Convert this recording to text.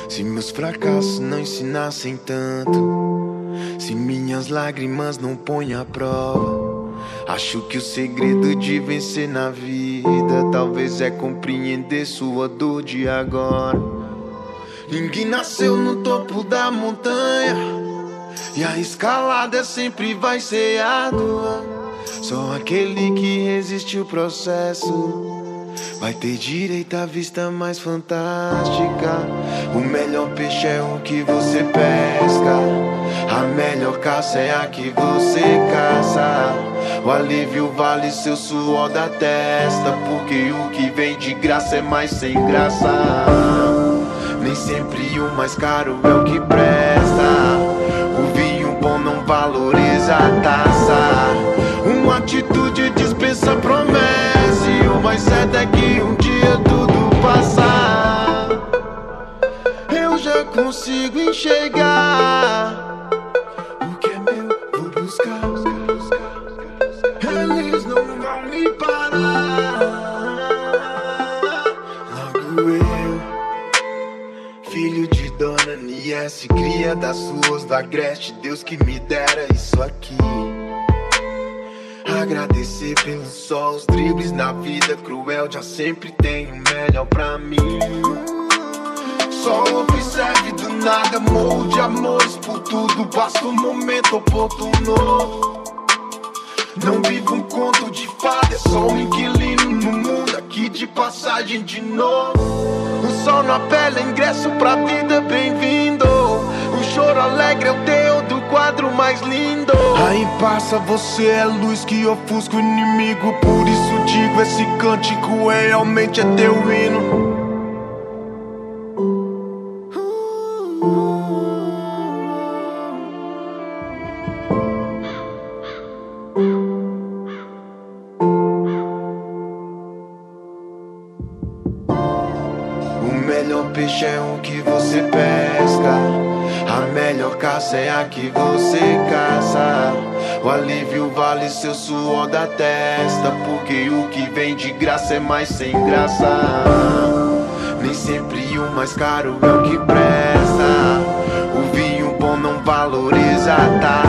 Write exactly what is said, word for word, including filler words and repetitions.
Se meus fracassos não ensinassem tanto, se minhas lágrimas não põem à prova, acho que o segredo de vencer na vida talvez é compreender sua dor de agora. Ninguém nasceu no topo da montanha e a escalada sempre vai ser árdua. Só aquele que resiste o processo vai ter direito à vista mais fantástica. O melhor peixe é o que você pesca, a melhor caça é a que você caça. O alívio vale seu suor da testa, porque o que vem de graça é mais sem graça. Nem sempre o mais caro é o que presta, o vinho bom não valoriza a taça. Uma atitude dispensa promessa, e o mais certo é que um dia tudo passar. Eu já consigo enxergar o que é meu, vou buscar. Eles não vão me parar. Logo eu, filho de Dona Niesse, cria das suas da Agreste, Deus que me dera isso aqui. Agradecer pelo sol, os dribles na vida cruel, já sempre tem o melhor pra mim. Só observe do nada, morro de amores por tudo, basta um momento oportuno. Não vivo um conto de fada, é só um inquilino no mundo aqui de passagem de novo. O sol na pele, ingresso pra vida, bem-vindo. O choro alegre é o teu do quadro mais lindo. Aí passa, você é luz que ofusca o inimigo. Por isso digo, esse cântico é realmente é teu hino. O melhor peixe é o que você pesca, a melhor caça é a que você caça. O alívio vale seu suor da testa, porque o que vem de graça é mais sem graça. Nem sempre o mais caro é o que presta, o vinho bom não valoriza a taça.